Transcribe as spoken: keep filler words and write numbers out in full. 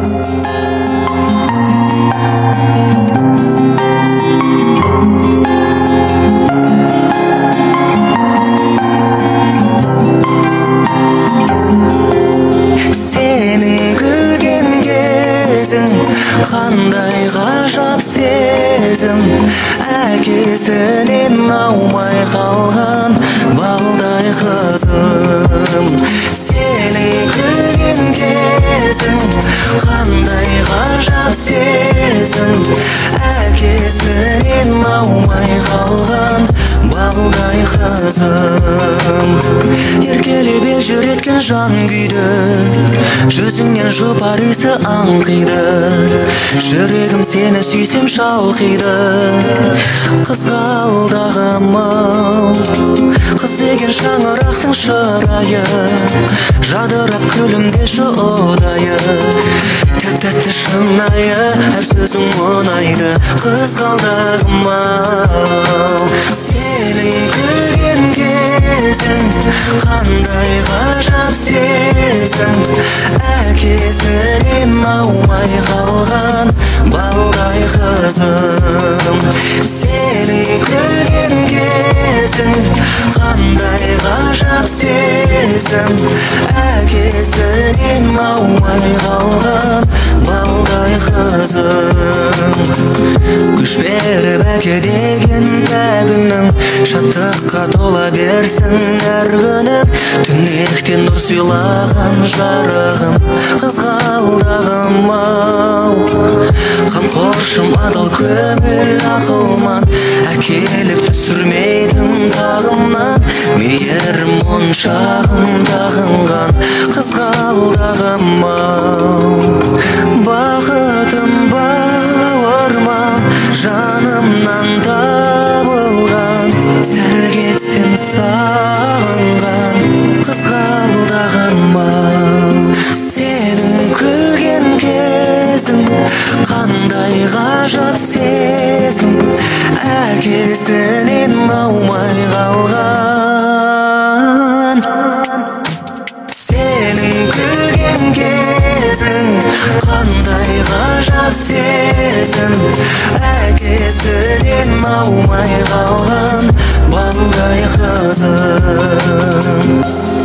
Қандай ғажап сезім, әкесінен аумай қалған балдай қызым. Сенің күлген кезің, қандай ғажап сезім, әкесінен аумай қалған балдай қызым. Еркелеп елжіреткен жан күйді, жүзіңнен жұпар иісі аңқиды. Жүрегім сені сүйсем шалқиды. Қызғалдағым-ау, қыз деген шаңырақтың шырайы, жадырап күлімдеші ұдайы. Тәп-тәтті шынайы, әр сөзің ұнайды. Қызғалдағым-ау, сенің күлген кезің, қандай ғажап сезім, әкесінен аумай қалған балдай қызым. Сенің күлген кезің, қандай ғажап сезім, әкесінен аумай қалған балдай қызым. Күш беріп әке деген пәгінің, шаттыққа тола берсін әр күнің. Түнектен нұр сыйлаған жарығым, қызғалдағым-ау, қамқоршым адал көңіл ақылман, әкеліп түсірмейдің тағымнан. Мейірім моншағындағынған қызғалдағым-ау, бақытым бауырмал жанымнан табылған, сәл кетсем сағынған қызғалдағым-ау. Сенің күлген кезің, қандай ғажап сезім, әкесінен аумай қалған. Сенің күлген кезің, қандай ғажап сезім, әкесінен аумай қалған балдай қызым.